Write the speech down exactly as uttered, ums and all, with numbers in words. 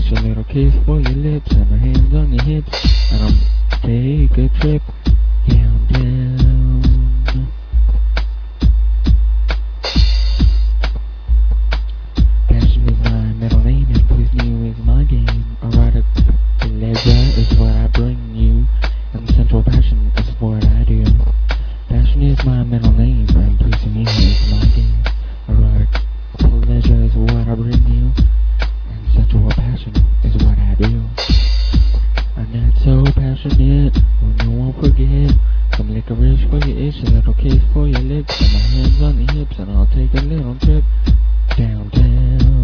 Just a little kiss for your lips and my hands on your hips, and I'll take a trip downtown. Passion is my middle name and poison you is my game. Erotic pleasure is what I bring you, and sensual passion is what I do. Passion is my middle name and pleasing you is my game. Erotic pleasure is what I bring you, and sensual passion is what I do. I'm not so passionate, well you won't forget. Some licorice for your itch, a little kiss for your lips, and my hands on your hips, and I'll take a little trip downtown.